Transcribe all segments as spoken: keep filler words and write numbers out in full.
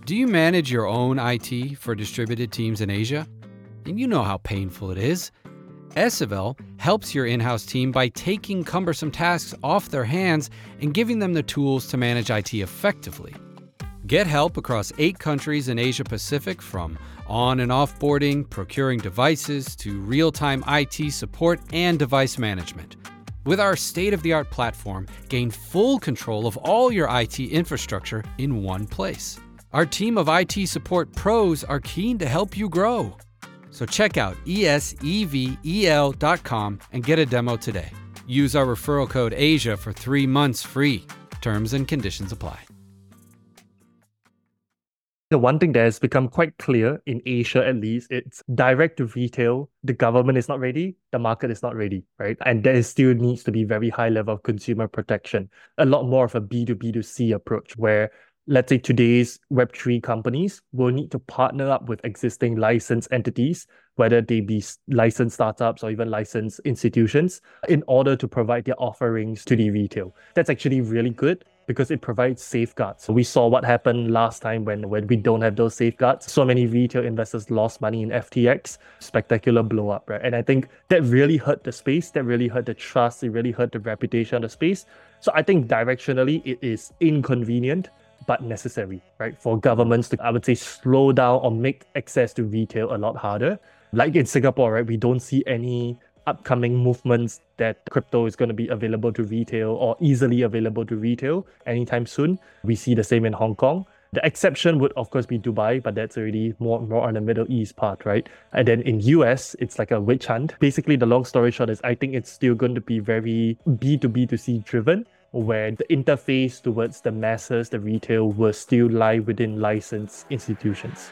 Do you manage your own I T for distributed teams in Asia? And you know how painful it is. Esevel helps your in-house team by taking cumbersome tasks off their hands and giving them the tools to manage I T effectively. Get help across eight countries in Asia Pacific, from on and offboarding, procuring devices, to real-time I T support and device management. With our state-of-the-art platform, gain full control of all your I T infrastructure in one place. Our team of I T support pros are keen to help you grow. So check out esevel dot com and get a demo today. Use our referral code ASIA for three months free. Terms and conditions apply. The one thing that has become quite clear in Asia, at least, it's direct to retail. The government is not ready, the market is not ready, right? And there still needs to be very high level of consumer protection. A lot more of a B two B two C approach where, let's say, today's Web three companies will need to partner up with existing licensed entities, whether they be licensed startups or even licensed institutions, in order to provide their offerings to the retail. That's actually really good because it provides safeguards. We saw what happened last time when, when we don't have those safeguards. So many retail investors lost money in F T X, spectacular blow up, right? And I think that really hurt the space, that really hurt the trust, it really hurt the reputation of the space. So I think directionally it is inconvenient, but necessary, right? For governments to, I would say, slow down or make access to retail a lot harder. Like in Singapore, right? We don't see any upcoming movements that crypto is going to be available to retail or easily available to retail anytime soon. We see the same in Hong Kong. The exception would, of course, be Dubai, but that's already more, more on the Middle East part, right? And then in U S, it's like a witch hunt. Basically, the long story short is I think it's still going to be very B two B two C driven, where the interface towards the masses, the retail, will still lie within licensed institutions.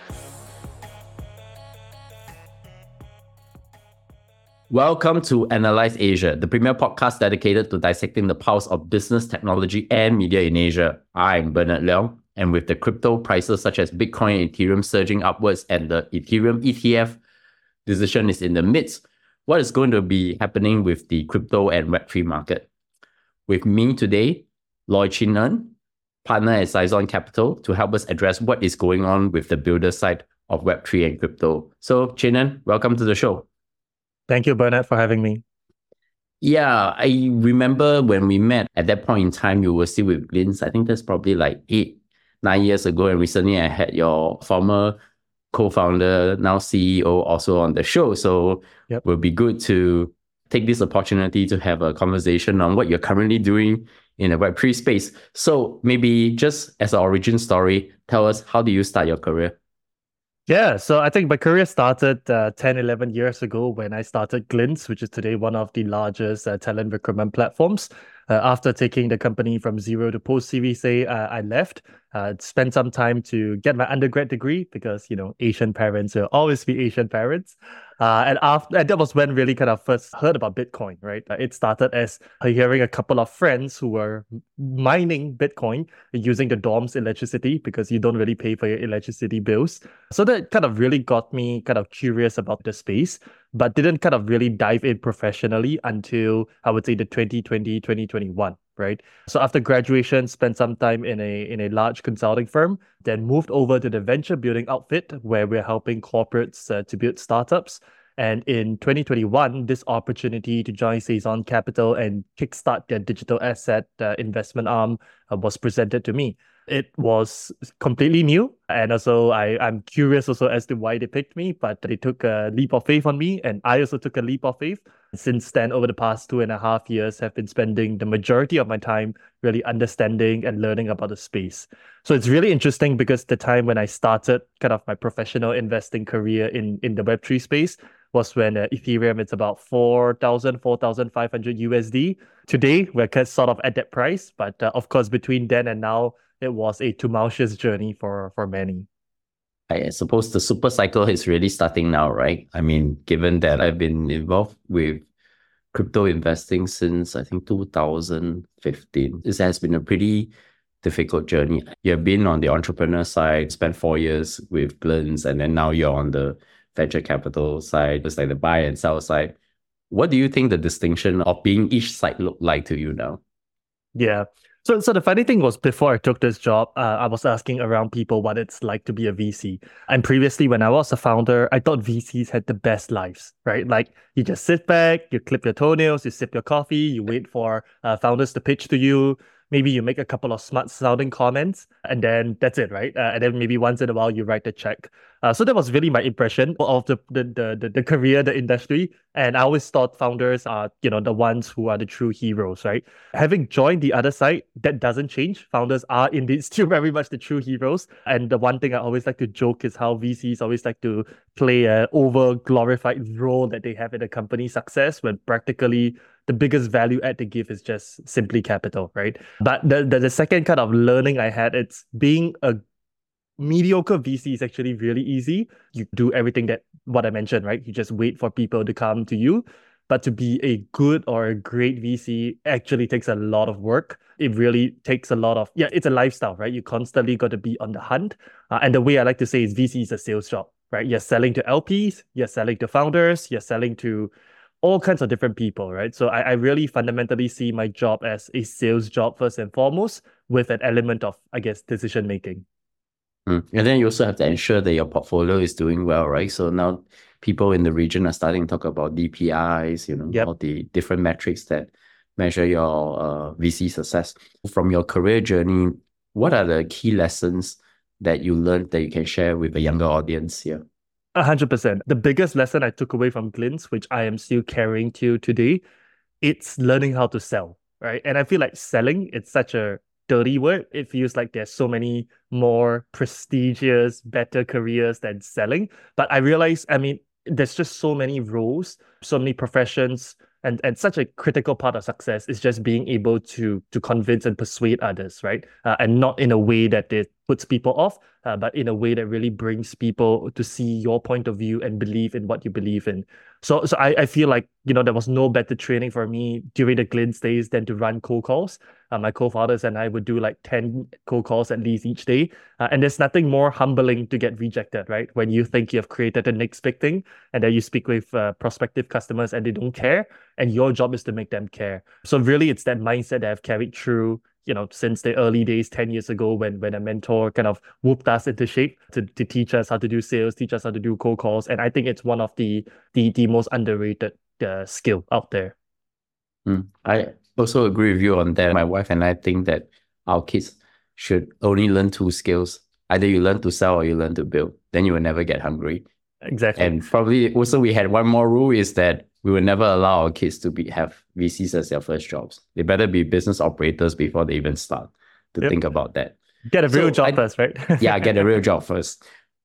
Welcome to Analyze Asia, the premier podcast dedicated to dissecting the pulse of business, technology, and media in Asia. I'm Bernard Leong, and with the crypto prices such as Bitcoin and Ethereum surging upwards and the Ethereum E T F decision is in the midst, what is going to be happening with the crypto and Web three market? With me today, Loy Chin Ern, partner at Saison Capital, to help us address what is going on with the builder side of Web three and crypto. So, Chin Ern, welcome to the show. Thank you, Bernard, for having me. Yeah, I remember when we met at that point in time, you were still with Linz. I think that's probably like eight, nine years ago. And recently I had your former co-founder, now C E O, also on the show. So yep. It would be good to take this opportunity to have a conversation on what you're currently doing in the Web three space. So maybe just as an origin story, tell us, how did you start your career? Yeah, so I think my career started uh, ten, eleven years ago when I started Glints, which is today one of the largest uh, talent recruitment platforms. Uh, after taking the company from zero to post-Series A, uh, I left, uh, spent some time to get my undergrad degree because, you know, Asian parents will always be Asian parents. Uh, and after and that was when really kind of first heard about Bitcoin, right? Uh, it started as hearing a couple of friends who were mining Bitcoin using the dorm's electricity because you don't really pay for your electricity bills. So that kind of really got me kind of curious about the space, but didn't kind of really dive in professionally until I would say the twenty twenty, twenty twenty-one, right? So after graduation, spent some time in a in a large consulting firm, then moved over to the venture building outfit where we're helping corporates uh, to build startups. And in twenty twenty-one, this opportunity to join Saison Capital and kickstart their digital asset uh, investment arm uh, was presented to me. It was completely new. And also, I, I'm curious also as to why they picked me, but they took a leap of faith on me. And I also took a leap of faith. Since then, over the past two and a half years, have been spending the majority of my time really understanding and learning about the space. So it's really interesting because the time when I started kind of my professional investing career in, in the Web three space was when uh, Ethereum, it's about four thousand, four thousand five hundred U S D. Today, we're sort of at that price. But uh, of course, between then and now, it was a tumultuous journey for, for many. I suppose the super cycle is really starting now, right? I mean, given that I've been involved with crypto investing since I think two thousand fifteen, this has been a pretty difficult journey. You've been on the entrepreneur side, spent four years with Glints, and then now you're on the venture capital side, it's like the buy and sell side. What do you think the distinction of being each side look like to you now? Yeah. So, so the funny thing was, before I took this job, uh, I was asking around people what it's like to be a V C. And previously, when I was a founder, I thought V Cs had the best lives, right? Like you just sit back, you clip your toenails, you sip your coffee, you wait for uh, founders to pitch to you. Maybe you make a couple of smart sounding comments, and then that's it, right? Uh, and then maybe once in a while you write the check. Uh, so that was really my impression of the the, the the the career, the industry. And I always thought founders are, you know, the ones who are the true heroes, right? Having joined the other side, that doesn't change. Founders are indeed still very much the true heroes. And the one thing I always like to joke is how V Cs always like to play a over glorified role that they have in a company's success, when practically the biggest value add they give is just simply capital, right? But the, the, the second kind of learning I had, it's being a mediocre V C is actually really easy. You do everything that what I mentioned, right? You just wait for people to come to you. But to be a good or a great V C actually takes a lot of work. It really takes a lot of, yeah, it's a lifestyle, right? You constantly got to be on the hunt. Uh, and the way I like to say is V C is a sales job, right? You're selling to L Ps, you're selling to founders, you're selling to all kinds of different people, right? So I, I really fundamentally see my job as a sales job first and foremost, with an element of, I guess, decision making. Mm. And then you also have to ensure that your portfolio is doing well, right? So now people in the region are starting to talk about D P Is, you know, Yep. all the different metrics that measure your uh, V C success. From your career journey, what are the key lessons that you learned that you can share with a younger audience here? A hundred percent. The biggest lesson I took away from Glints, which I am still carrying to today, it's learning how to sell, right? And I feel like selling, it's such a dirty word. It feels like there's so many more prestigious, better careers than selling. But I realize, I mean, there's just so many roles, so many professions, and, and such a critical part of success is just being able to to convince and persuade others, right? Uh, and not in a way that it puts people off, uh, but in a way that really brings people to see your point of view and believe in what you believe in. So, so I, I feel like, you know, there was no better training for me during the Glints days than to run cold calls. Uh, my co-founders and I would do like ten cold calls at least each day. Uh, and there's nothing more humbling to get rejected, right? When you think you have created the next big thing, and then you speak with uh, prospective customers and they don't care, and your job is to make them care. So really, it's that mindset that I've carried through, you know, since the early days ten years ago, when when a mentor kind of whooped us into shape to, to teach us how to do sales, teach us how to do cold calls. And I think it's one of the the, the most underrated uh, skill out there. Mm. I also agree with you on that. My wife and I think that our kids should only learn two skills. Either you learn to sell or you learn to build. Then you will never get hungry. Exactly. And probably also we had one more rule, is that we will never allow our kids to be have V Cs as their first jobs. They better be business operators before they even start to Yep. think about that. Get a real So job I- first, right? Yeah, get a real job first.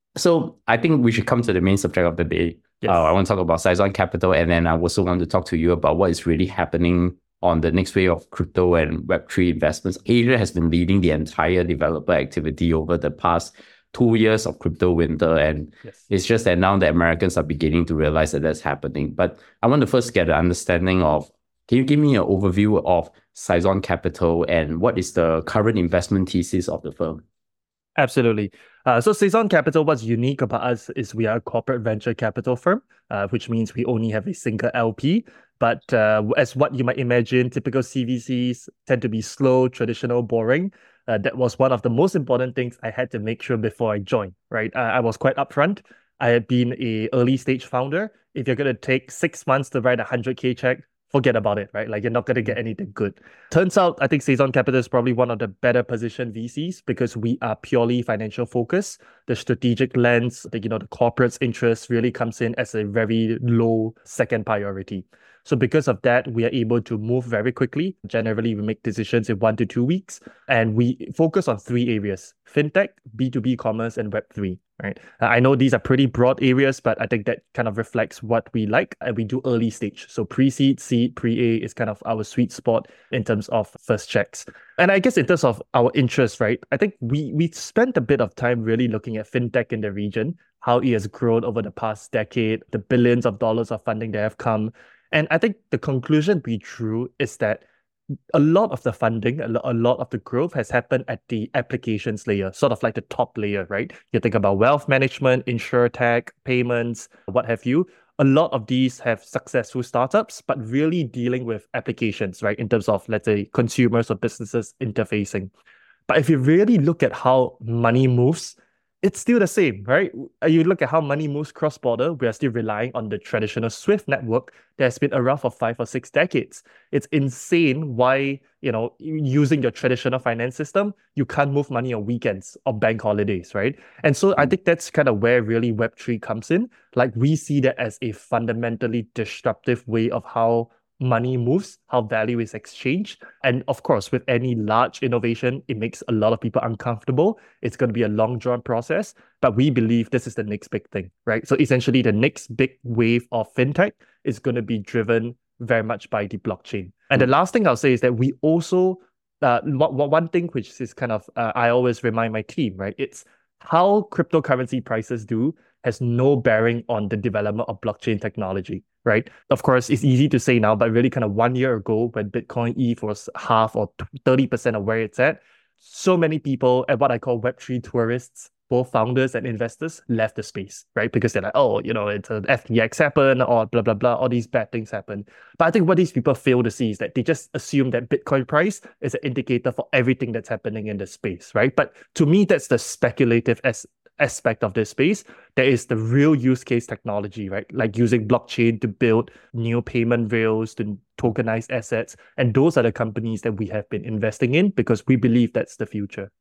So I think we should come to the main subject of the day. Yes. Uh, I want to talk about Saison Capital, and then I also want to talk to you about what is really happening on the next wave of crypto and Web three investments. Asia has been leading the entire developer activity over the past two years of crypto winter, and Yes. it's just that now the Americans are beginning to realize that that's happening. But I want to first get an understanding of, can you give me an overview of Saison Capital and what is the current investment thesis of the firm? Absolutely. Uh, so Saison Capital, what's unique about us is we are a corporate venture capital firm, uh, which means we only have a single L P. But uh, as what you might imagine, typical C V Cs tend to be slow, traditional, boring. Uh, that was one of the most important things I had to make sure before I joined, right? Uh, I was quite upfront. I had been a early stage founder. If you're going to take six months to write a one hundred K check, forget about it, right? Like you're not going to get anything good. Turns out, I think Saison Capital is probably one of the better positioned V Cs because we are purely financial focused. The strategic lens, the, you know, the corporate's interest really comes in as a very low second priority. So because of that, we are able to move very quickly. Generally, we make decisions in one to two weeks, and we focus on three areas: fintech, B two B commerce, and Web three. Right? Uh, I know these are pretty broad areas, but I think that kind of reflects what we like. And we do early stage. So pre-seed, seed, pre-A is kind of our sweet spot in terms of first checks. And I guess in terms of our interest, right? I think we we spent a bit of time really looking at fintech in the region, how it has grown over the past decade, the billions of dollars of funding that have come. And I think the conclusion we drew is that a lot of the funding, a lo- a lot of the growth has happened at the applications layer, sort of like the top layer, right? You think about wealth management, insurtech, payments, what have you. a lot of these have successful startups, but really dealing with applications, right? In terms of, let's say, consumers or businesses interfacing. But if you really look at how money moves, it's still the same, right? You look at how money moves cross-border, we are still relying on the traditional SWIFT network that has been around for five or six decades. It's insane why, you know, using your traditional finance system, you can't move money on weekends or bank holidays, right? And so I think that's kind of where really Web three comes in. Like we see that as a fundamentally disruptive way of how money moves, how value is exchanged. And of course, with any large innovation, it makes a lot of people uncomfortable. It's going to be a long drawn process, but we believe this is the next big thing, right? So essentially, the next big wave of fintech is going to be driven very much by the blockchain. And the last thing I'll say is that we also, uh, one thing which is kind of, uh, I always remind my team, right? It's how cryptocurrency prices do has no bearing on the development of blockchain technology, right? Of course, it's easy to say now, but really kind of one year ago when Bitcoin E T H was half or thirty percent of where it's at, so many people and what I call Web three tourists, both founders and investors, left the space, right? Because they're like, oh, you know, it's an F T X happen or blah, blah, blah, all these bad things happen. But I think what these people fail to see is that they just assume that Bitcoin price is an indicator for everything that's happening in the space, right? But to me, that's the speculative as aspect of this space. There is the real use case technology, right? Like using blockchain to build new payment rails, to tokenize assets. And those are the companies that we have been investing in because we believe that's the future.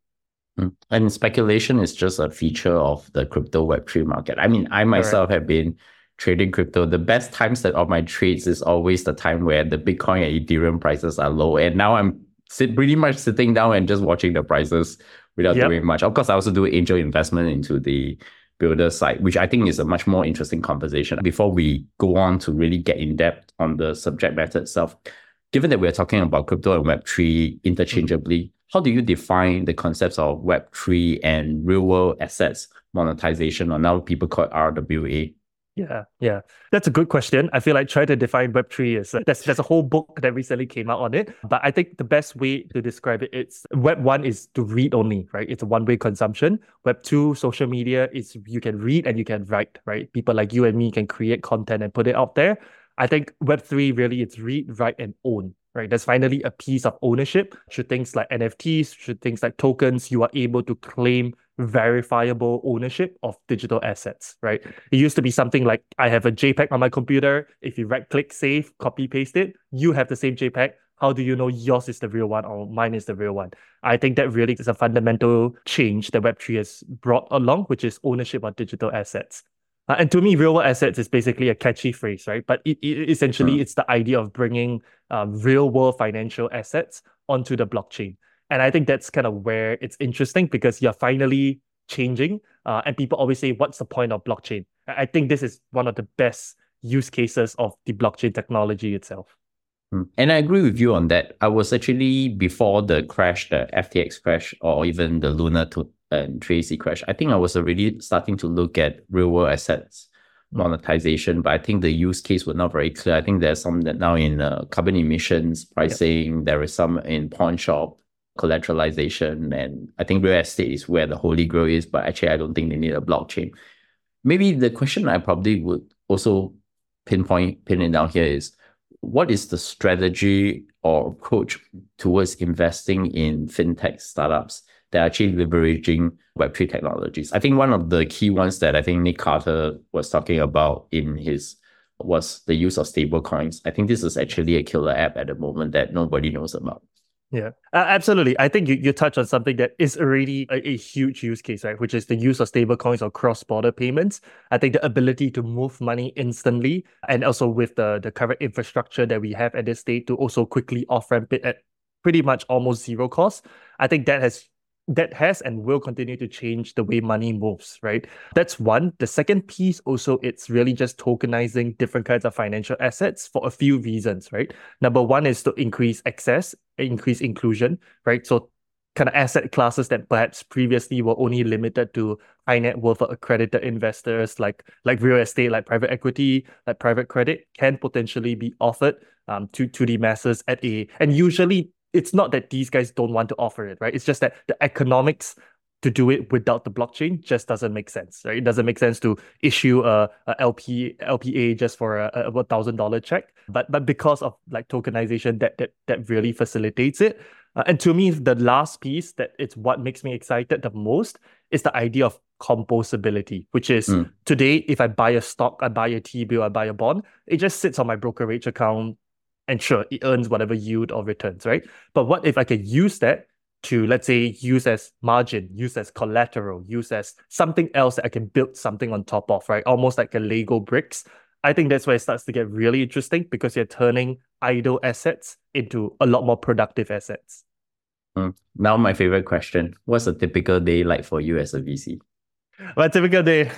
And speculation is just a feature of the crypto Web three market. I mean, I myself have been trading crypto. The best times that of my trades is always the time where the Bitcoin and Ethereum prices are low. And now I'm sit, pretty much sitting down and just watching the prices without yep. doing much. Of course, I also do angel investment into the builder side, which I think is a much more interesting conversation. Before we go on to really get in depth on the subject matter itself, given that we're talking about crypto and Web three interchangeably, mm-hmm. how do you define the concepts of Web three and real world assets monetization, or now people call it R W A? Yeah, yeah. That's a good question. I feel like trying to define Web three is, uh, there's, there's a whole book that recently came out on it. But I think the best way to describe it, it's Web one is to read only, right? It's a one-way consumption. Web two, social media, is you can read and you can write, right? People like you and me can create content and put it out there. I think Web three really it's read, write, and own, right? There's finally a piece of ownership. Should things like N F Ts, should things like tokens, you are able to claim verifiable ownership of digital assets, right? It used to be something like, I have a JPEG on my computer. If you right-click, save, copy, paste it, you have the same JPEG. How do you know yours is the real one or mine is the real one? I think that really is a fundamental change that Web three has brought along, which is ownership of digital assets. Uh, and to me, real-world assets is basically a catchy phrase, right? But it, it, essentially, mm. it's the idea of bringing um, real-world financial assets onto the blockchain. And I think that's kind of where it's interesting because you're finally changing. Uh, and people always say, what's the point of blockchain? I think this is one of the best use cases of the blockchain technology itself. And I agree with you on that. I was actually, before the crash, the F T X crash, or even the Luna to, and Tracy crash, I think I was already starting to look at real world assets monetization, but I think the use case was not very clear. I think there's some that now in uh, carbon emissions pricing, yep. there is some in pawn shop collateralization, and I think real estate is where the holy grail is, but actually I don't think they need a blockchain. Maybe the question I probably would also pinpoint, pin it down here is, what is the strategy or approach towards investing in fintech startups that are actually leveraging Web three technologies? I think one of the key ones that I think Nick Carter was talking about in his was the use of stable coins. I think this is actually a killer app at the moment that nobody knows about. Yeah, uh, absolutely. I think you, you touch on something that is already a, a huge use case, right? Which is the use of stablecoins or cross-border payments. I think the ability to move money instantly, and also with the, the current infrastructure that we have at this state to also quickly off-ramp it at pretty much almost zero cost. I think that has that has and will continue to change the way money moves, right? That's one. The second piece also, it's really just tokenizing different kinds of financial assets for a few reasons, right? Number one is to increase access, increase inclusion, right? So kind of asset classes that perhaps previously were only limited to high net worth or accredited investors like, like real estate, like private equity, like private credit can potentially be offered um, to, to the masses at a, and usually it's not that these guys don't want to offer it, right? It's just that the economics to do it without the blockchain just doesn't make sense, right? It doesn't make sense to issue a, a L P L P A just for a, a one thousand dollar check. But but because of like tokenization, that that that really facilitates it. Uh, and to me, the last piece that it's what makes me excited the most is the idea of composability, which is Mm. today, if I buy a stock, I buy a T-bill, I buy a bond, it just sits on my brokerage account, and sure, it earns whatever yield or returns, right? But what if I can use that to, let's say, use as margin, use as collateral, use as something else that I can build something on top of, right? Almost like a Lego bricks. I think that's where it starts to get really interesting because you're turning idle assets into a lot more productive assets. Mm. Now, my favorite question: what's a typical day like for you as a V C? Well, typical day.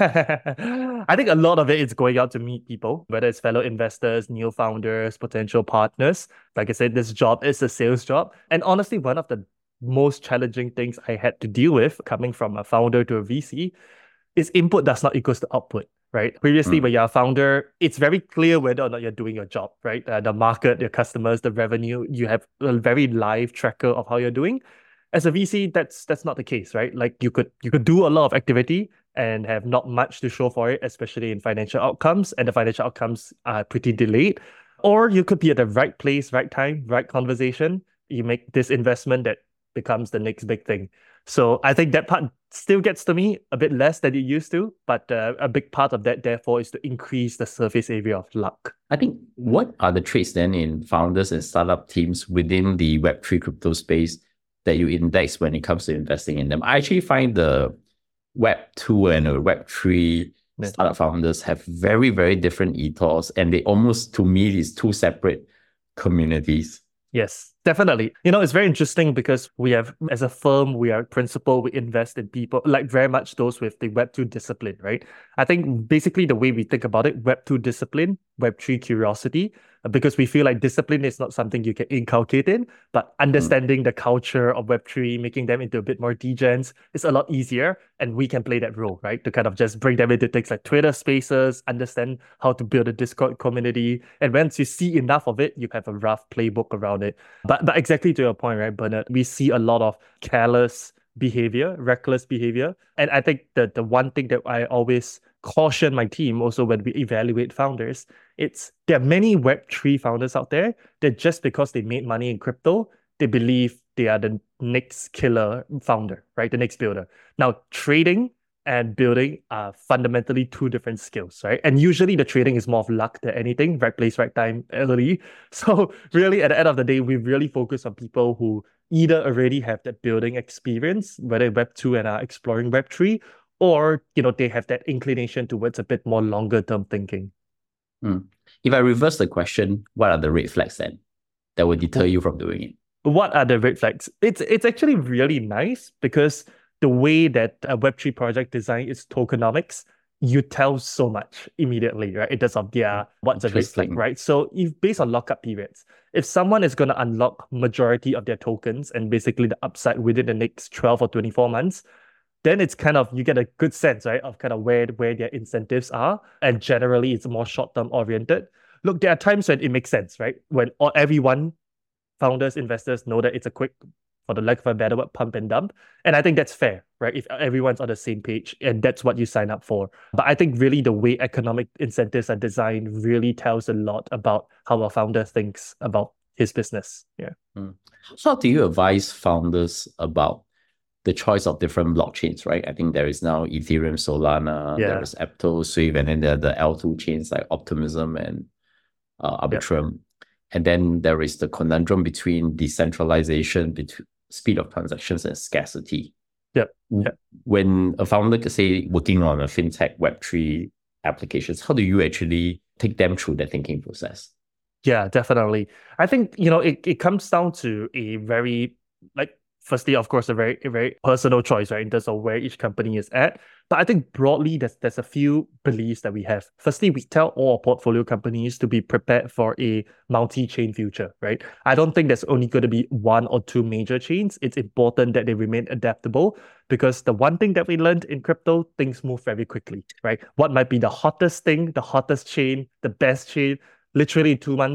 I think a lot of it is going out to meet people, whether it's fellow investors, new founders, potential partners. Like I said, this job is a sales job. And honestly, one of the most challenging things I had to deal with coming from a founder to a V C is input does not equals to output, right? Previously, Mm. when you're a founder, it's very clear whether or not you're doing your job, right? Uh, the market, your customers, the revenue, you have a very live tracker of how you're doing. As a V C, that's that's not the case, right? Like you could you could do a lot of activity and have not much to show for it, especially in financial outcomes, and the financial outcomes are pretty delayed. Or you could be at the right place, right time, right conversation. You make this investment that becomes the next big thing. So I think that part still gets to me a bit less than it used to, but uh, a big part of that, therefore, is to increase the surface area of luck. I think what are the traits then in founders and startup teams within the Web three crypto space that you index when it comes to investing in them? I actually find the Web two and the Web three Yeah. startup founders have very, very different ethos, and they almost, to me, is two separate communities. Yes, definitely. You know, it's very interesting because we have, as a firm, we are principal, we invest in people, like very much those with the Web two discipline, right? I think basically the way we think about it, Web two discipline, Web three curiosity, uh, because we feel like discipline is not something you can inculcate in, but understanding the culture of Web three, making them into a bit more degens is a lot easier. And we can play that role, right? To kind of just bring them into things like Twitter spaces, understand how to build a Discord community. And once you see enough of it, you have a rough playbook around it. But but exactly to your point, right, Bernard, we see a lot of careless behavior, reckless behavior. And I think that the one thing that I always caution my team also when we evaluate founders, it's there are many Web three founders out there that just because they made money in crypto, they believe they are the next killer founder, right? The next builder. Now, trading and building are fundamentally two different skills, right? And usually the trading is more of luck than anything, right place, right time, early. So really, at the end of the day, we really focus on people who either already have that building experience, whether Web two and are exploring Web three, or you know they have that inclination towards a bit more longer term thinking. Mm. If I reverse the question, what are the red flags then that would deter you from doing it? What are the red flags? It's it's actually really nice because the way that a Web three project design is tokenomics, you tell so much immediately, right? In terms of their what's a red flag, Interesting. right? So if based on lockup periods, if someone is going to unlock majority of their tokens and basically the upside within the next twelve or twenty-four months, then it's kind of, you get a good sense, right, of kind of where, where their incentives are. And generally, it's more short-term oriented. Look, there are times when it makes sense, right? When all, everyone, founders, investors know that it's a quick, for the lack of a better word, pump and dump. And I think that's fair, right? If everyone's on the same page and that's what you sign up for. But I think really the way economic incentives are designed really tells a lot about how a founder thinks about his business. Yeah. Mm. How do you advise founders about the choice of different blockchains, right? I think there is now Ethereum, Solana, Yeah. there is Aptos, Swift, and then there are the L two chains like Optimism and uh, Arbitrum. And then there is the conundrum between decentralization, between speed of transactions and scarcity. Yep. W- Yep. When a founder, could say, working on a fintech Web three applications, how do you actually take them through the thinking process? Yeah, definitely. I think, you know, it, it comes down to a very, like, firstly, of course, a very, a very personal choice, right, in terms of where each company is at. But I think broadly, there's, there's a few beliefs that we have. Firstly, we tell all our portfolio companies to be prepared for a multi-chain future, right? I don't think there's only going to be one or two major chains. It's important that they remain adaptable because the one thing that we learned in crypto, things move very quickly, right? What might be the hottest thing, the hottest chain, the best chain, literally in two months,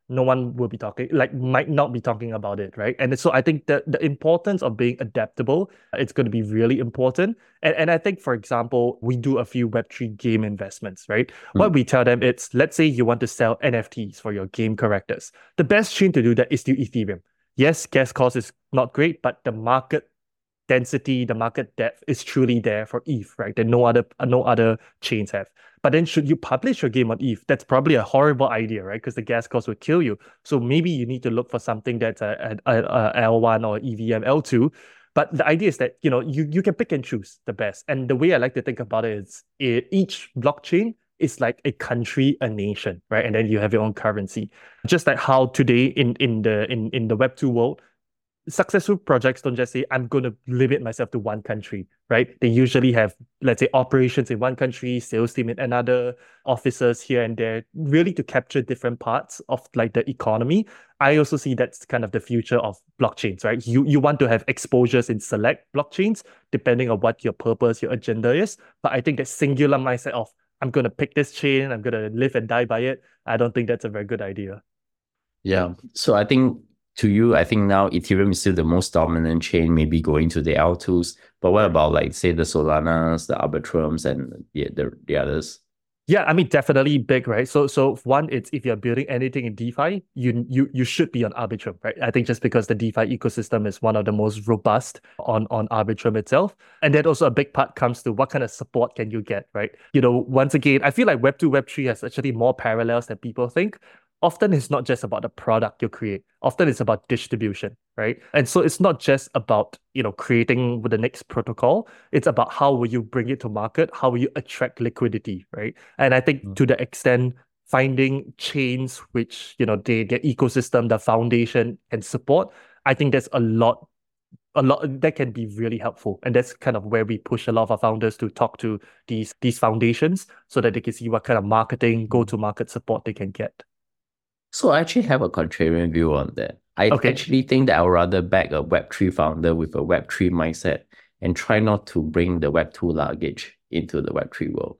no one will be talking, like might not be talking about it, right? And so I think that the importance of being adaptable, it's going to be really important. And, and I think, for example, we do a few web three game investments, right? Mm. What we tell them, it's let's say you want to sell N F Ts for your game characters. The best chain to do that is still Ethereum. Yes, gas cost is not great, but the market density, the market depth is truly there for E T H, right? That no other no other chains have. But then should you publish your game on E T H? That's probably a horrible idea, right? Because the gas cost would kill you. So maybe you need to look for something that's a, a, a L one or E V M L two. But the idea is that, you know, you, you can pick and choose the best. And the way I like to think about it is it, each blockchain is like a country, a nation, right? And then you have your own currency. Just like how today in, in the in, in the Web two world, successful projects don't just say, I'm going to limit myself to one country, right? They usually have, let's say, operations in one country, sales team in another, officers here and there, really to capture different parts of like the economy. I also see that's kind of the future of blockchains, right? You, you want to have exposures in select blockchains, depending on what your purpose, your agenda is. But I think that singular mindset of, I'm going to pick this chain, I'm going to live and die by it, I don't think that's a very good idea. Yeah. So I think to you, I think now Ethereum is still the most dominant chain, maybe going to the L twos. But what about like, say, the Solanas, the Arbitrums, and the, the, the others? Yeah, I mean, definitely big, right? So, so one, it's if you're building anything in DeFi, you you you should be on Arbitrum, right? I think just because the DeFi ecosystem is one of the most robust on on Arbitrum itself, and then also a big part comes to what kind of support can you get, right? You know, once again, I feel like Web two, Web three has actually more parallels than people think. Often it's not just about the product you create. Often it's about distribution, right? And so it's not just about, you know, creating the next protocol. It's about how will you bring it to market? How will you attract liquidity, right? And I think mm-hmm. to the extent finding chains which, you know, they, their ecosystem, the foundation can support, I think there's a lot a lot that can be really helpful. And that's kind of where we push a lot of our founders to talk to these, these foundations so that they can see what kind of marketing, go-to-market support they can get. So I actually have a contrarian view on that. I okay. actually think that I would rather back a Web three founder with a Web three mindset and try not to bring the Web two luggage into the Web three world.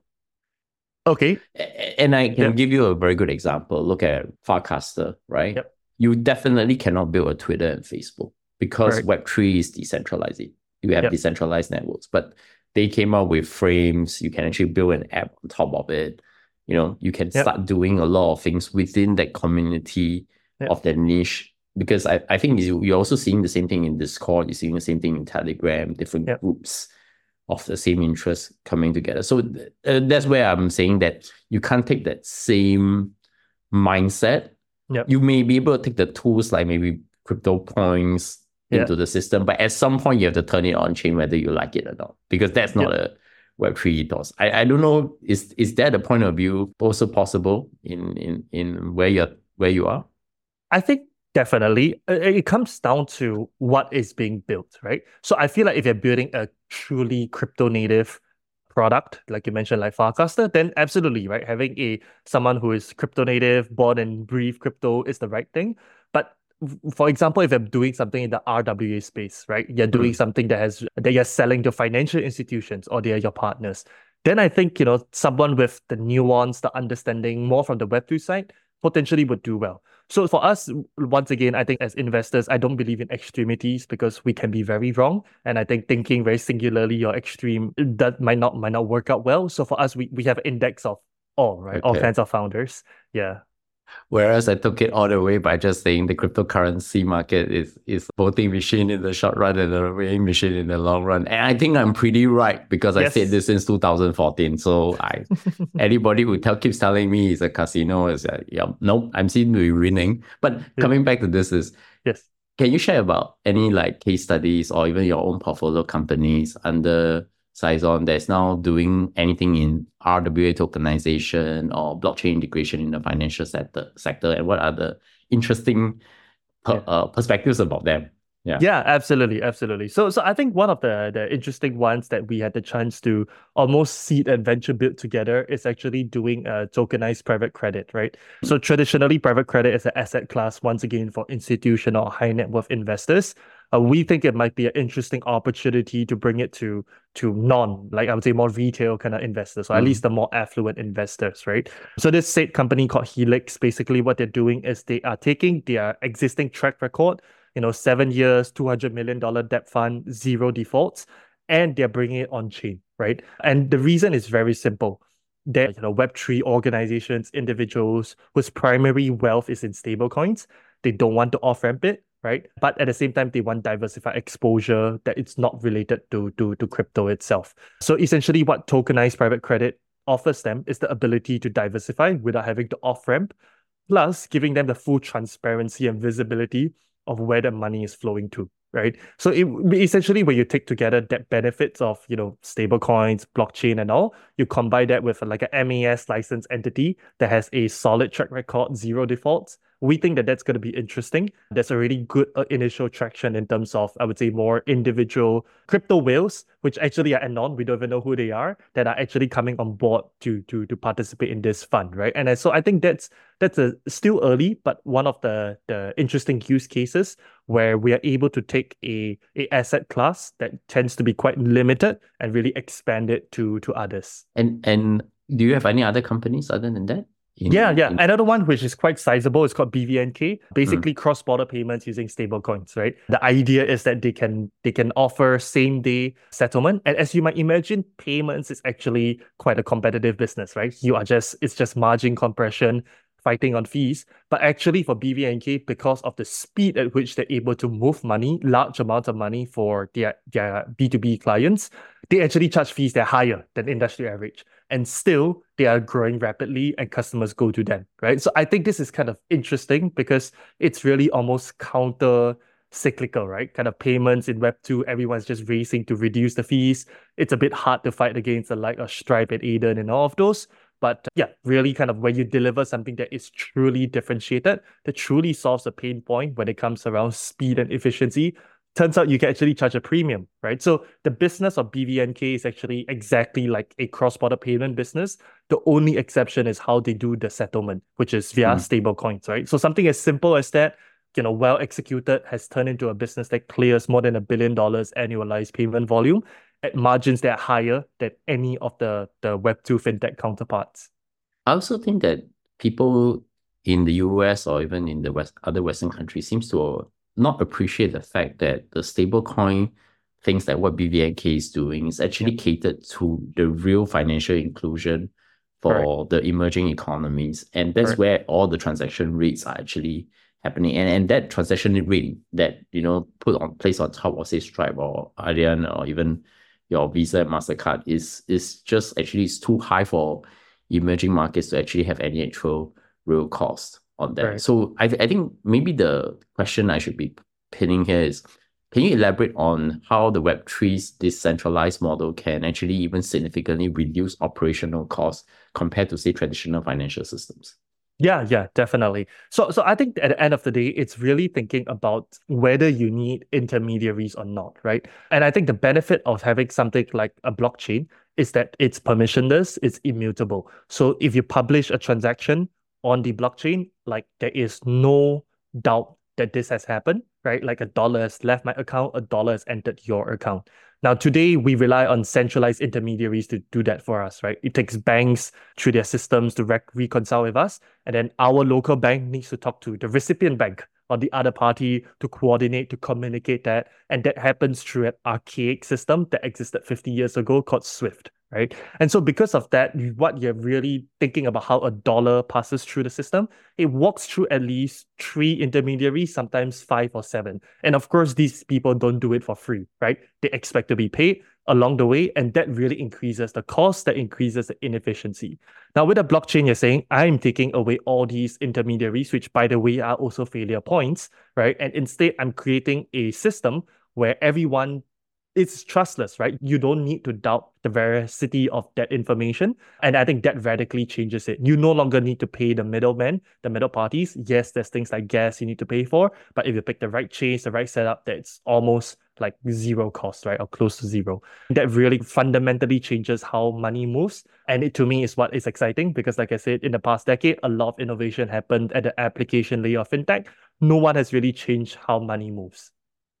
Okay. And I can yep. give you a very good example. Look at Farcaster, right? Yep. You definitely cannot build a Twitter and Facebook because right. Web three is decentralized. You have yep. decentralized networks, but they came out with frames. You can actually build an app on top of it. You know, you can yep. start doing a lot of things within that community yep. of that niche. Because I, I think you're also seeing the same thing in Discord, you're seeing the same thing in Telegram, different yep. groups of the same interest coming together. So uh, that's where I'm saying that you can't take that same mindset. Yep. You may be able to take the tools like maybe crypto points yep. into the system, but at some point you have to turn it on chain whether you like it or not. Because that's not yep. a Web three ethos. I, I don't know, is is that a point of view also possible in, in, in where you're where you are? I think definitely. It comes down to what is being built, right? So I feel like if you're building a truly crypto native product, like you mentioned, like Farcaster, then absolutely, right? Having a someone who is crypto native, born and breathe crypto is the right thing. But for example, if I'm doing something in the R W A space, right? You're doing mm. something that has that you're selling to financial institutions or they're your partners. Then I think, you know, someone with the nuance, the understanding more from the Web two side potentially would do well. So for us, once again, I think as investors, I don't believe in extremities because we can be very wrong. And I think thinking very singularly or extreme, that might not might not work out well. So for us, we, we have an index of all, right? Okay. All kinds of founders. Yeah. Whereas I took it all the way by just saying the cryptocurrency market is is voting machine in the short run and a weighing machine in the long run. And I think I'm pretty right because yes. I said this since two thousand fourteen. So I anybody who tell keeps telling me it's a casino is like, yeah, nope, I'm seeing to be winning. But yeah. coming back to this is yes. Can you share about any like case studies or even your own portfolio companies under Scion that's now doing anything in R W A tokenization or blockchain integration in the financial sector, sector and what are the interesting per, yeah. uh, perspectives about them? Yeah, yeah, absolutely, absolutely. So, so I think one of the the interesting ones that we had the chance to almost seed and venture build together is actually doing a tokenized private credit, right? So traditionally, private credit is an asset class once again for institutional or high net worth investors. uh, we think it might be an interesting opportunity to bring it to to non, like I would say, more retail kind of investors, or at Mm. least the more affluent investors, right? So this said company called Helix, basically what they're doing is they are taking their existing track record, you know, seven years, two hundred million dollars debt fund, zero defaults, and they're bringing it on chain, right? And the reason is very simple. That, you know, Web three organizations, individuals whose primary wealth is in stablecoins, they don't want to off-ramp it, right? But at the same time, they want diversified exposure that it's not related to, to, to crypto itself. So essentially what tokenized private credit offers them is the ability to diversify without having to off-ramp, plus giving them the full transparency and visibility of where the money is flowing to, right? So it essentially, when you take together that benefits of, you know, stable coins, blockchain and all, you combine that with like a M A S licensed entity that has a solid track record, zero defaults. We think that that's going to be interesting. There's already good uh, initial traction in terms of, I would say, more individual crypto whales, which actually are anon, we don't even know who they are, that are actually coming on board to to to participate in this fund, right? And uh, so I think that's that's a still early, but one of the the interesting use cases where we are able to take a, a asset class that tends to be quite limited and really expand it to to others. And and do you have any other companies other than that? In, yeah, yeah. in... Another one which is quite sizable is called B V N K, basically mm. cross-border payments using stablecoins, right? The idea is that they can they can offer same-day settlement. And as you might imagine, payments is actually quite a competitive business, right? You are just, it's just margin compression, fighting on fees. But actually for B V N K, because of the speed at which they're able to move money, large amounts of money for their, their B two B clients, they actually charge fees that are higher than industry average. And still, they are growing rapidly and customers go to them, right? So I think this is kind of interesting because it's really almost counter cyclical, right? Kind of payments in Web two, everyone's just racing to reduce the fees. It's a bit hard to fight against the like of Stripe and Aiden and all of those. But yeah, really kind of when you deliver something that is truly differentiated, that truly solves a pain point when it comes around speed and efficiency, turns out you can actually charge a premium, right? So the business of B V N K is actually exactly like a cross-border payment business. The only exception is how they do the settlement, which is via mm. stable coins, right? So something as simple as that, you know, well executed, has turned into a business that clears more than a billion dollars annualized payment volume at margins that are higher than any of the, the Web two fintech counterparts. I also think that people in the U S or even in the West, other Western countries seems to not appreciate the fact that the stablecoin, things like what B V N K is doing, is actually yeah. catered to the real financial inclusion for right. the emerging economies. And that's right. where all the transaction rates are actually happening. And, and that transaction rate that, you know, put on place on top of, say, Stripe or Adyen or even your Visa and MasterCard is, is just actually is too high for emerging markets to actually have any actual real cost on that. Right. So I, I think maybe the question I should be pinning here is, can you elaborate on how the Web three's decentralized model can actually even significantly reduce operational costs compared to, say, traditional financial systems? Yeah, yeah, definitely. So so I think at the end of the day, it's really thinking about whether you need intermediaries or not, right? And I think the benefit of having something like a blockchain is that it's permissionless, it's immutable. So if you publish a transaction on the blockchain, like there is no doubt that this has happened, right? Like a dollar has left my account, a dollar has entered your account. Now, today, we rely on centralized intermediaries to do that for us, right? It takes banks through their systems to rec- reconcile with us. And then our local bank needs to talk to the recipient bank or the other party to coordinate, to communicate that. And that happens through an archaic system that existed fifty years ago called SWIFT, right? And so because of that, what you're really thinking about how a dollar passes through the system, it walks through at least three intermediaries, sometimes five or seven. And of course, these people don't do it for free, right? They expect to be paid along the way, and that really increases the cost, that increases the inefficiency. Now, with a blockchain, you're saying, I'm taking away all these intermediaries, which, by the way, are also failure points, right? And instead, I'm creating a system where everyone it's trustless, right? You don't need to doubt the veracity of that information. And I think that radically changes it. You no longer need to pay the middlemen, the middle parties. Yes, there's things like gas you need to pay for, but if you pick the right chains, the right setup, that's almost like zero cost, right? Or close to zero. That really fundamentally changes how money moves. And it, to me, is what is exciting because, like I said, in the past decade, a lot of innovation happened at the application layer of fintech. No one has really changed how money moves.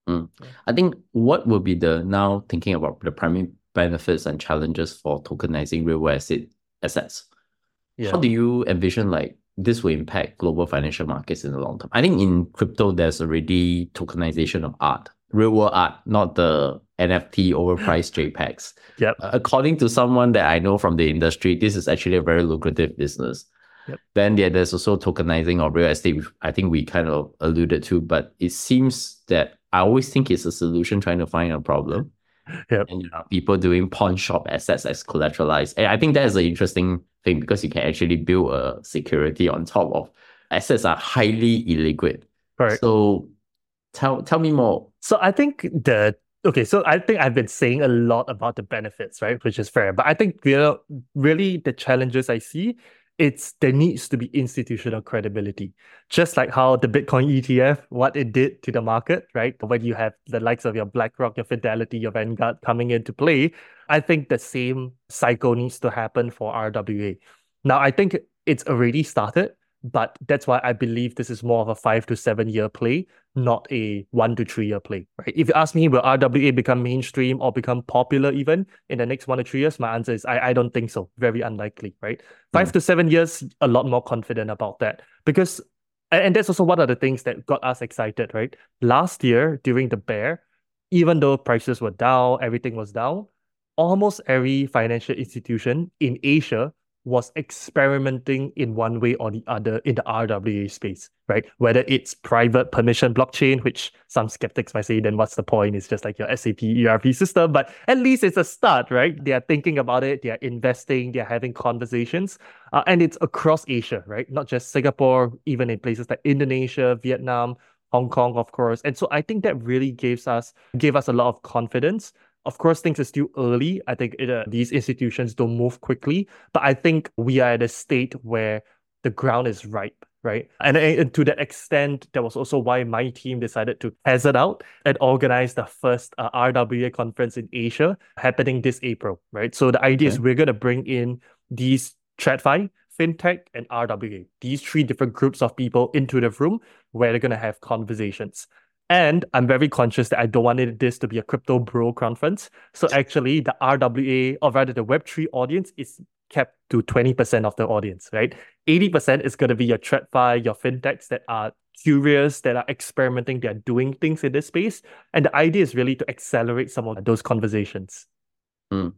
Mm. I think what will be the, now thinking about the primary benefits and challenges for tokenizing real estate assets. Yeah. How do you envision like this will impact global financial markets in the long term? I think in crypto, there's already tokenization of art, real world art, not the N F T overpriced JPEGs. Yep. Uh, according to someone that I know from the industry, this is actually a very lucrative business. Yep. Then yeah, there's also tokenizing of real estate, which I think we kind of alluded to, but it seems that I always think it's a solution trying to find a problem. Yep. And you know, people doing pawn shop assets as collateralized. And I think that is an interesting thing because you can actually build a security on top of assets that are highly illiquid. Right. So tell tell me more. So I think the okay, so I think I've been saying a lot about the benefits, right? Which is fair. But I think you know, really the challenges I see, it's there needs to be institutional credibility. Just like how the Bitcoin E T F, what it did to the market, right? When you have the likes of your BlackRock, your Fidelity, your Vanguard coming into play, I think the same cycle needs to happen for R W A. Now, I think it's already started, but that's why I believe this is more of a five to seven year play, not a one to three year play, right? If you ask me, will R W A become mainstream or become popular even in the next one to three years? My answer is I, I don't think so. Very unlikely, right? Five mm. to seven years, a lot more confident about that because, and that's also one of the things that got us excited, right? Last year during the bear, even though prices were down, everything was down, almost every financial institution in Asia was experimenting in one way or the other in the R W A space, right? Whether it's private permission blockchain, which some skeptics might say, then what's the point? It's just like your S A P E R P system, but at least it's a start, right? They are thinking about it, they are investing, they are having conversations, uh, and it's across Asia, right? Not just Singapore, even in places like Indonesia, Vietnam, Hong Kong, of course. And so I think that really gives us, gave us a lot of confidence. Of course, things are still early. I think it, uh, these institutions don't move quickly, but I think we are at a state where the ground is ripe, right? And, and to that extent, that was also why my team decided to hazard out and organize the first uh, R W A conference in Asia happening this April, right? So the idea okay. is we're going to bring in these TradFi, FinTech, and R W A, these three different groups of people into the room where they're going to have conversations. And I'm very conscious that I don't want this to be a crypto bro conference. So actually the R W A, or rather the Web three audience is kept to twenty percent of the audience, right? eighty percent is going to be your TradFi, your fintechs that are curious, that are experimenting, they're doing things in this space. And the idea is really to accelerate some of those conversations. Mm.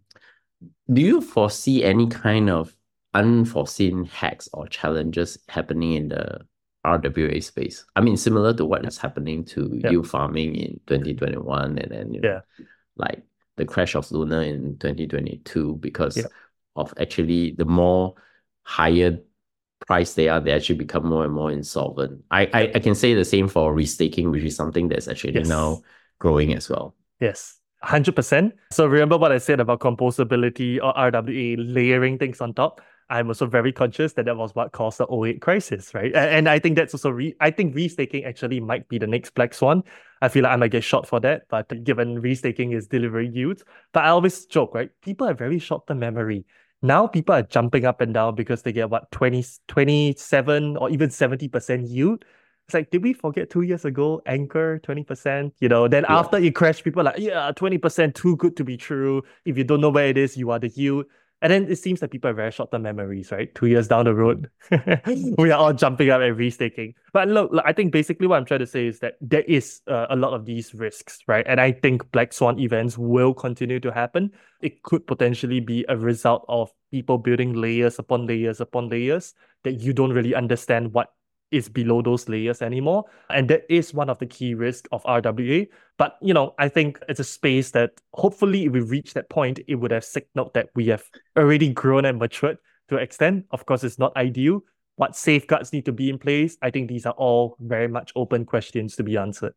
Do you foresee any kind of unforeseen hacks or challenges happening in the R W A space? I mean, similar to what is happening to yep. yield farming in twenty twenty-one and then, you know, yeah. like the crash of Luna in twenty twenty-two because yep. of actually the more higher price they are, they actually become more and more insolvent. I, I, I can say the same for restaking, which is something that's actually yes. now growing as well. Yes. one hundred percent. So remember what I said about composability or R W A layering things on top? I'm also very conscious that that was what caused the oh eight crisis, right? And, and I think that's also, re- I think restaking actually might be the next black swan. I feel like I might get shot for that, but given restaking is delivering yields. But I always joke, right? People have very short-term memory. Now people are jumping up and down because they get what, twenty, twenty-seven or even seventy percent yield. It's like, did we forget two years ago, Anchor, twenty percent? You know, then yeah. after it crashed, people are like, yeah, twenty percent, too good to be true. If you don't know where it is, you are the yield. And then it seems like people have very short-term memories, right? Two years down the road, we are all jumping up and restaking. But look, I think basically what I'm trying to say is that there is uh, a lot of these risks, right? And I think Black Swan events will continue to happen. It could potentially be a result of people building layers upon layers upon layers that you don't really understand what is below those layers anymore. And that is one of the key risks of R W A. But, you know, I think it's a space that hopefully if we reach that point, it would have signaled that we have already grown and matured to an extent. Of course, it's not ideal. What safeguards need to be in place? I think these are all very much open questions to be answered.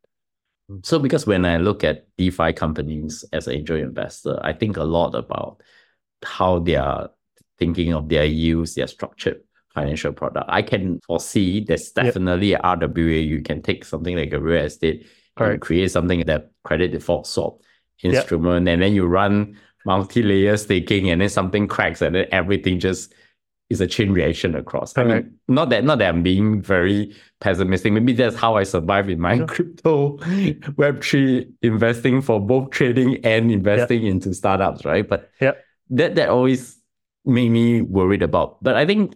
So because when I look at DeFi companies as an angel investor, I think a lot about how they are thinking of their yields, their structured financial product. I can foresee there's definitely yep. R W A. You can take something like a real estate Correct. and create something that credit default swap instrument, yep. and then you run multi-layer staking, and then something cracks, and then everything just it's a chain reaction across. Correct. I mean, not that not that I'm being very pessimistic. Maybe that's how I survive in my Yeah. crypto Web three investing for both trading and investing yeah. into startups, right? But Yeah. that that always made me worried about. But I think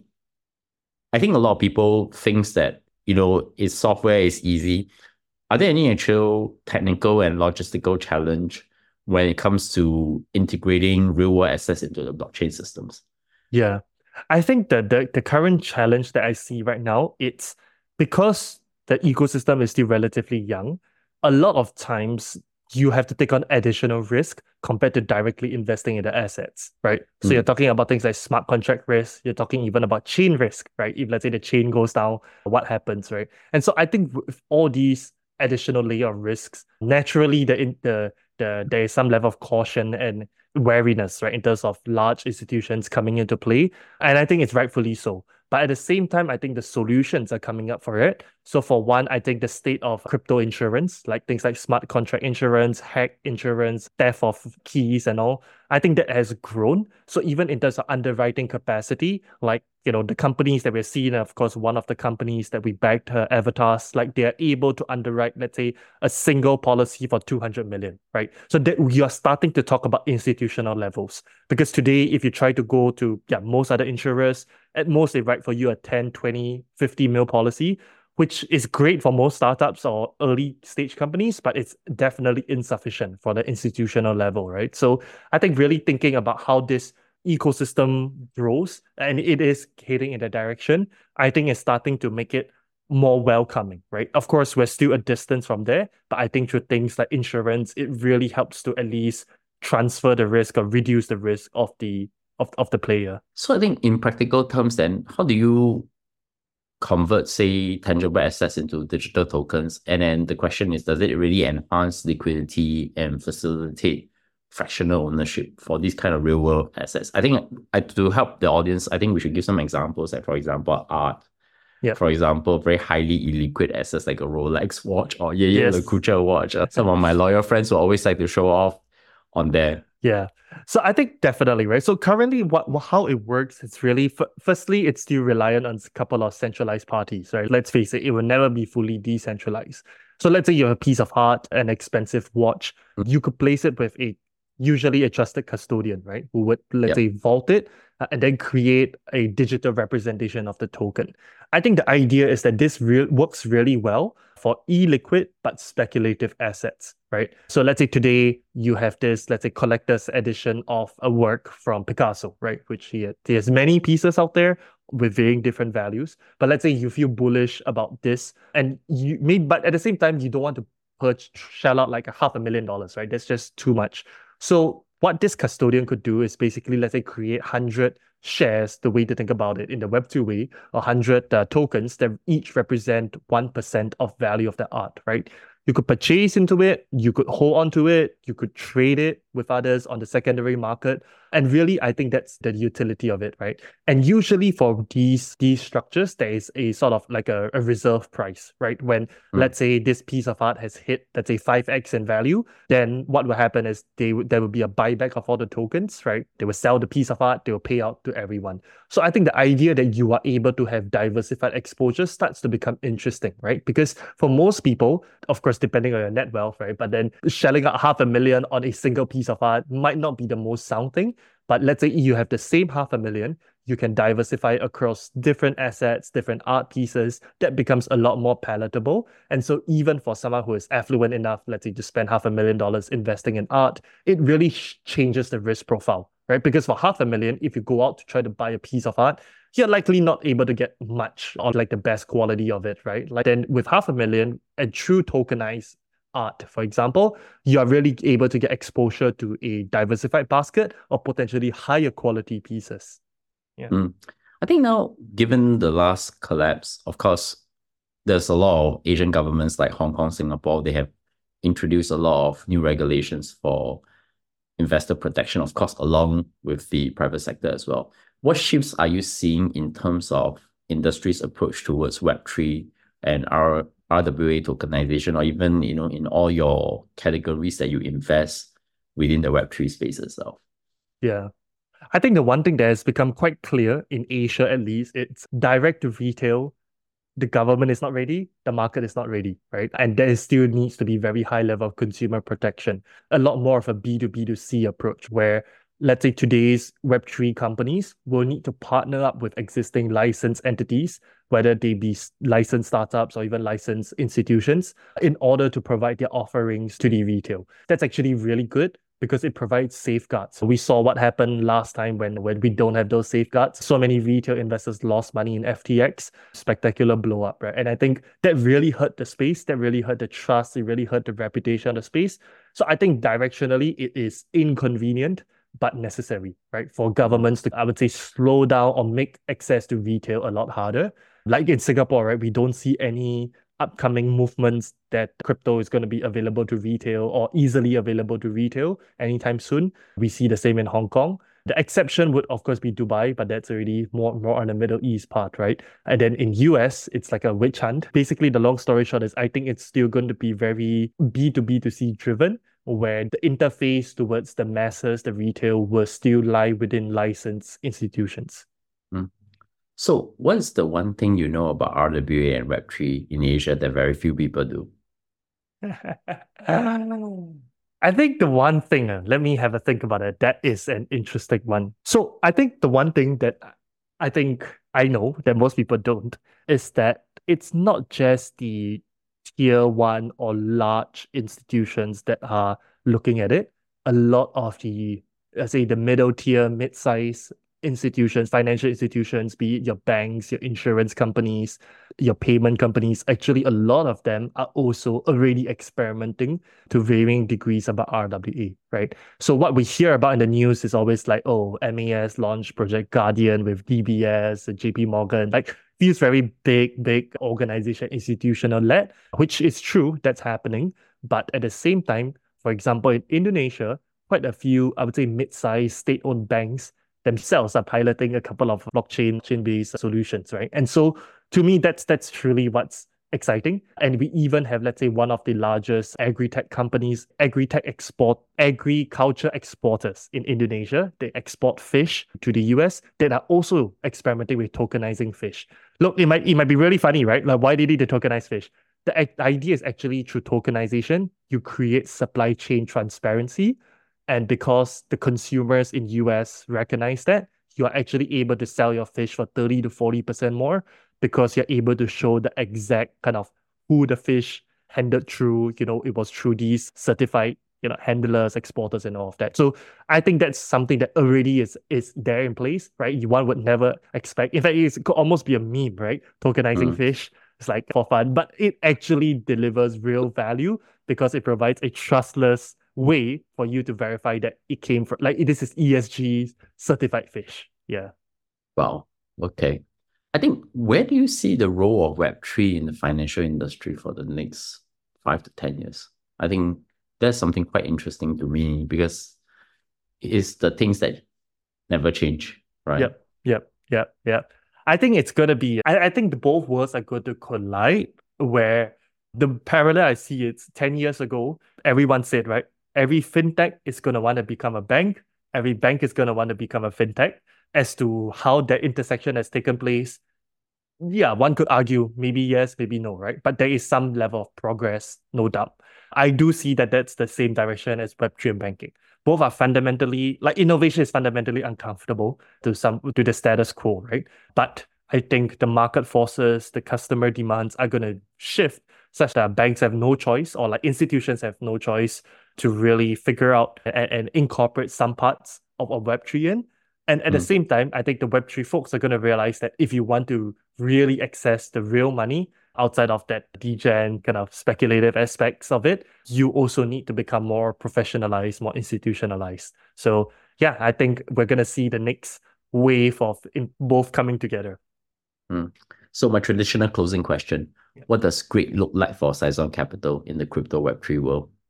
I think a lot of people thinks that, you know, it's software is easy. Are there any actual technical and logistical challenge when it comes to integrating real world assets into the blockchain systems? Yeah. I think that the, the current challenge that I see right now, it's because the ecosystem is still relatively young, a lot of times you have to take on additional risk compared to directly investing in the assets, right? So Mm. you're talking about things like smart contract risk, you're talking even about chain risk, right? If let's say the chain goes down, what happens, right? And so I think with all these additional layer of risks, naturally the in the the there is some level of caution and wariness, right, in terms of large institutions coming into play. And I think it's rightfully so. But at the same time, I think the solutions are coming up for it. So for one, I think the state of crypto insurance, like things like smart contract insurance, hack insurance, theft of keys and all, I think that has grown. So even in terms of underwriting capacity, like, you know, the companies that we're seeing, of course, one of the companies that we backed, uh, Avatars, like they're able to underwrite, let's say, a single policy for two hundred million, right? So that you're starting to talk about institutional levels. Because today, if you try to go to, yeah, most other insurers, at most they write for you a ten, twenty, fifty mil policy, which is great for most startups or early stage companies, but it's definitely insufficient for the institutional level, right? So I think really thinking about how this ecosystem grows, and it is heading in that direction, I think it's starting to make it more welcoming, right? Of course, we're still a distance from there, but I think through things like insurance, it really helps to at least transfer the risk or reduce the risk of the of, of the player. So I think in practical terms, then how do you convert, say, tangible assets into digital tokens? And then the question is, does it really enhance liquidity and facilitate fractional ownership for these kind of real world assets? I think I, to help the audience, I think we should give some examples, like for example, art. Yep. For example, very highly illiquid assets like a Rolex watch or Ye Ye Yes. Le Kucha watch. Uh, Some of my loyal friends will always like to show off on there. Yeah. So I think definitely, right? So currently what how it works, it's really, f- firstly, it's still reliant on a couple of centralized parties, right? Let's face it, it will never be fully decentralized. So let's say you have a piece of art, an expensive watch, Mm. you could place it with a usually a trusted custodian, right? Who would, let's Yep. say, vault it uh, and then create a digital representation of the token. I think the idea is that this real works really well for illiquid but speculative assets, right? So let's say today you have this, let's say, collector's edition of a work from Picasso, right? Which he, had, he has many pieces out there with varying different values. But let's say you feel bullish about this, and you may, but at the same time, you don't want to purchase, shell out like a half a million dollars, right? That's just too much. So what this custodian could do is basically, let's say, create one hundred shares, the way to think about it in the Web two way, one hundred uh, tokens that each represent one percent of value of the art, right? You could purchase into it, you could hold on to it, you could trade it with others on the secondary market. And really, I think that's the utility of it, right? And usually for these these structures, there is a sort of like a, a reserve price, right? When, Mm. let's say, this piece of art has hit, let's say, five x in value, then what will happen is they w- there will be a buyback of all the tokens, right? They will sell the piece of art, they will pay out to everyone. So I think the idea that you are able to have diversified exposure starts to become interesting, right? Because for most people, of course, depending on your net wealth, right? But then shelling out half a million on a single piece of art might not be the most sound thing. But let's say you have the same half a million, you can diversify across different assets, different art pieces. That becomes a lot more palatable. And so even for someone who is affluent enough, let's say, to spend half a million dollars investing in art, it really sh- changes the risk profile, right? Because for half a million, if you go out to try to buy a piece of art, you're likely not able to get much or like the best quality of it, right? Like then with half a million and true tokenized art, for example, you are really able to get exposure to a diversified basket of potentially higher quality pieces. Yeah. Mm. I think now, given the last collapse, of course, there's a lot of Asian governments like Hong Kong, Singapore, they have introduced a lot of new regulations for investor protection, of course, along with the private sector as well. What shifts are you seeing in terms of industry's approach towards Web three and R W A tokenization, or even, you know, in all your categories that you invest within the Web three space itself? Yeah. I think the one thing that has become quite clear in Asia, at least, it's direct to retail. The government is not ready, the market is not ready, right? And there still needs to be very high level of consumer protection, a lot more of a B two B two C approach where, let's say, today's Web three companies will need to partner up with existing licensed entities, whether they be licensed startups or even licensed institutions, in order to provide their offerings to the retail. That's actually really good because it provides safeguards. We saw what happened last time when, when we don't have those safeguards. So many retail investors lost money in F T X, spectacular blow up, right? And I think that really hurt the space, that really hurt the trust, it really hurt the reputation of the space. So I think directionally it is inconvenient, but necessary, right? For governments to, I would say, slow down or make access to retail a lot harder. Like in Singapore, right? We don't see any upcoming movements that crypto is going to be available to retail or easily available to retail anytime soon. We see the same in Hong Kong. The exception would, of course, be Dubai, but that's already more, more on the Middle East part, right? And then in U S, it's like a witch hunt. Basically, the long story short is I think it's still going to be very B two B two C driven, where the interface towards the masses, the retail, will still lie within licensed institutions. Mm. So what is the one thing you know about R W A and Web three in Asia that very few people do? I think the one thing, uh, let me have a think about it, that is an interesting one. So I think the one thing that I think I know that most people don't is that it's not just the tier one or large institutions that are looking at it. A lot of the, let's say, the middle tier, mid-size institutions, financial institutions, be it your banks, your insurance companies, your payment companies, actually a lot of them are also already experimenting to varying degrees about R W A, right? So what we hear about in the news is always like, oh, M A S launched Project Guardian with D B S and J P Morgan, like feels very big, big organization, institutional led, which is true, that's happening. But at the same time, for example, in Indonesia, quite a few, I would say, mid-sized state-owned banks themselves are piloting a couple of blockchain chain-based solutions, right? And so to me, that's that's truly what's exciting. And we even have, let's say, one of the largest agri-tech companies, agri-tech export, agriculture exporters in Indonesia. They export fish to the U S that are also experimenting with tokenizing fish. Look, it might it might be really funny, right? Like, why did they tokenize fish? The idea is actually through tokenization, you create supply chain transparency. And because the consumers in U S recognize that, you are actually able to sell your fish for thirty to forty percent more because you're able to show the exact kind of who the fish handled through, you know, it was through these certified, you know, handlers, exporters, and all of that. So I think that's something that already is is there in place, right? One would never expect. In fact, it could almost be a meme, right? Tokenizing mm. fish. It's like for fun, but it actually delivers real value because it provides a trustless way for you to verify that it came from, like, this is E S G certified fish. Yeah. Wow. Okay. I think, where do you see the role of Web three in the financial industry for the next five to ten years? I think that's something quite interesting to me because it's the things that never change, right? Yep, yep, yep, yep. I think it's going to be, I, I think both worlds are going to collide, where the parallel I see, it's ten years ago, everyone said, right, every fintech is going to want to become a bank. Every bank is going to want to become a fintech. As to how that intersection has taken place, yeah, one could argue maybe yes, maybe no, right? But there is some level of progress, no doubt. I do see that that's the same direction as Web three and banking. Both are fundamentally, like, innovation is fundamentally uncomfortable to some to the status quo, right? But I think the market forces, the customer demands are going to shift such that banks have no choice, or like institutions have no choice to really figure out and, and incorporate some parts of, of Web three in. And at mm. the same time, I think the Web three folks are going to realize that if you want to really access the real money outside of that degen kind of speculative aspects of it, you also need to become more professionalized, more institutionalized. So yeah, I think we're going to see the next wave of in both coming together. Mm. So my traditional closing question, yeah. What does great look like for Sison Capital in the crypto Web three world?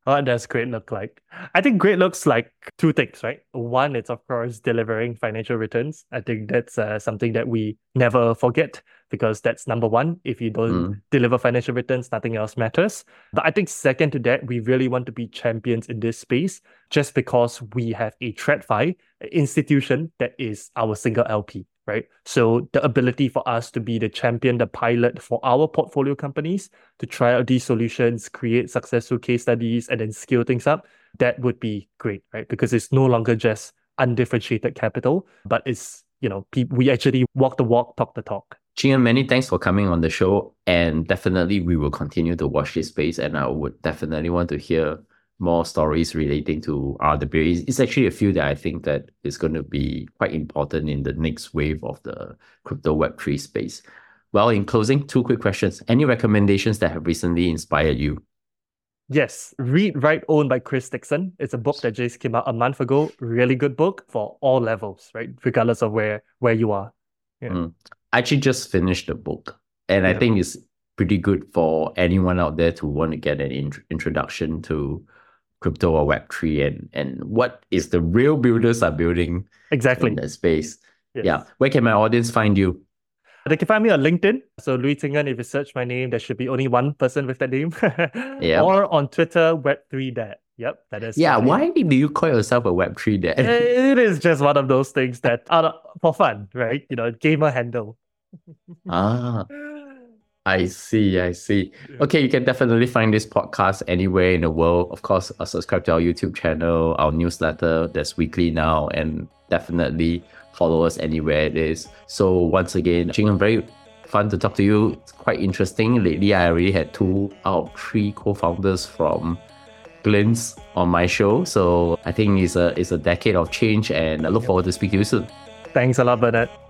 What does great look like? I think great looks like two things, right? One, it's of course delivering financial returns. I think that's uh, something that we never forget because that's number one. If you don't Mm. deliver financial returns, nothing else matters. But I think second to that, we really want to be champions in this space just because we have a TradFi institution that is our single L P. Right. So the ability for us to be the champion, the pilot for our portfolio companies to try out these solutions, create successful case studies, and then scale things up, that would be great, right? Because it's no longer just undifferentiated capital, but it's, you know, pe- we actually walk the walk, talk the talk. Ching En, many thanks for coming on the show. And definitely we will continue to watch this space. And I would definitely want to hear more stories relating to R W A. It's actually a field that I think that is going to be quite important in the next wave of the crypto Web three space. Well, in closing, two quick questions. Any recommendations that have recently inspired you? Yes, Read, Write, Own by Chris Dixon. It's a book that just came out a month ago. Really good book for all levels, right? Regardless of where, where you are. Yeah. Mm. I actually just finished the book. And Yeah. I think it's pretty good for anyone out there to want to get an int- introduction to crypto or Web three and, and what is the real builders are building Exactly. in that space. Yes. Yeah. Where can my audience find you? They can find me on LinkedIn. So Louis Ting En, if you search my name, there should be only one person with that name. Yeah. Or on Twitter, Web three Dad. Yep, that is. Yeah, my name. why do you call yourself a Web three dad? It is just one of those things that are for fun, right? You know, gamer handle. Ah, I see, I see. Okay, you can definitely find this podcast anywhere in the world. Of course, uh, subscribe to our YouTube channel, our newsletter that's weekly now, and definitely follow us anywhere it is. So once again, Ching En, very fun to talk to you. It's quite interesting. Lately, I already had two out of three co-founders from Glints on my show. So I think it's a, it's a decade of change, and I look forward to speaking to you soon. Thanks a lot, Bernard.